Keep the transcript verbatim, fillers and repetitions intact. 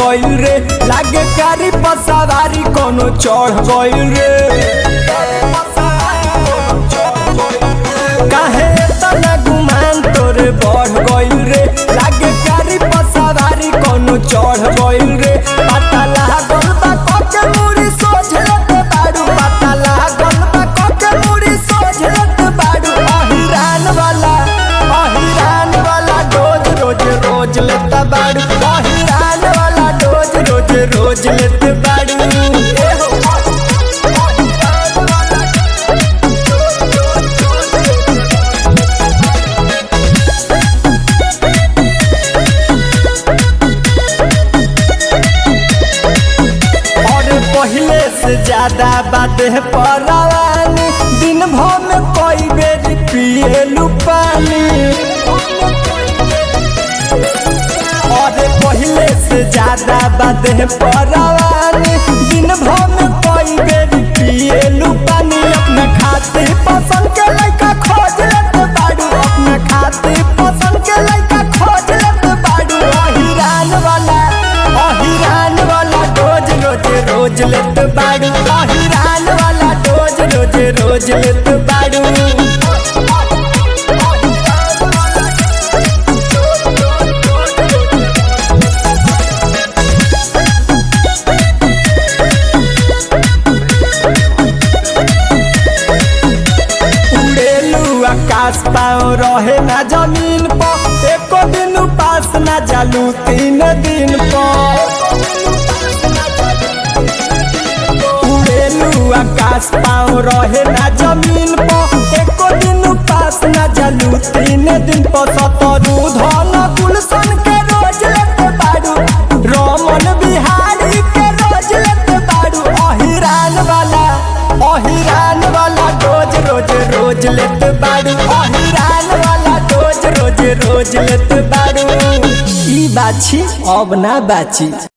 गइल रे, लागे कारी पसवारी कोनो चढ़ गइल रे। काहे इतना गुमान तोरे बढ़ गइल रे, लागे कारी पसवारी कोनो चढ़ गइल रे। पता लागल बा कोके मुड़ी सोझलत बाड़ू, पता लागल बा कोके मुड़ी सोझलत बाड़ू। अहिरान वाला अहिरान वाला रोज रोज रोज लेता बाड़ू, अहिरान वाला रोज रोज रोज लेते बाड़ू। पहले से ज्यादा बातें परवानी, दिन भर में कई बेर पिएलू पानी। और पहले से ज्यादा बातें परवानी, दिन भर में कई बेर पिएलू पानी। अपना खाते पसंद के लइका खोज लेत बाड़ू, अपना खाते पसंद के लइका खोज लेत बाड़ू। अहिरान वाला अहिरान वाला रोज रोज रोज लेत बाड़ू, अहिरान वाला रोज रोज रोज लेत बाड़ू। उड़ेलू आकाश पाओ रहे ना जमीन पर, एको दिन पास ना जालू तीन दिन पर। आकाश पाओ रहे ना जमीन पर, एको दिन पास ना जालू तीन दिन पर। सतरू धन गुलशन के रोज लेत बाड़ू, रमन बिहारी के रोज लेत बाड़ू। अहिरान वाला अहिरान वाला रोज रोज रोज लेत बाड़ू, अहिरान वाला रोज रोज रोज लेत बाड़ू। ई बाछी अब ना बाछी।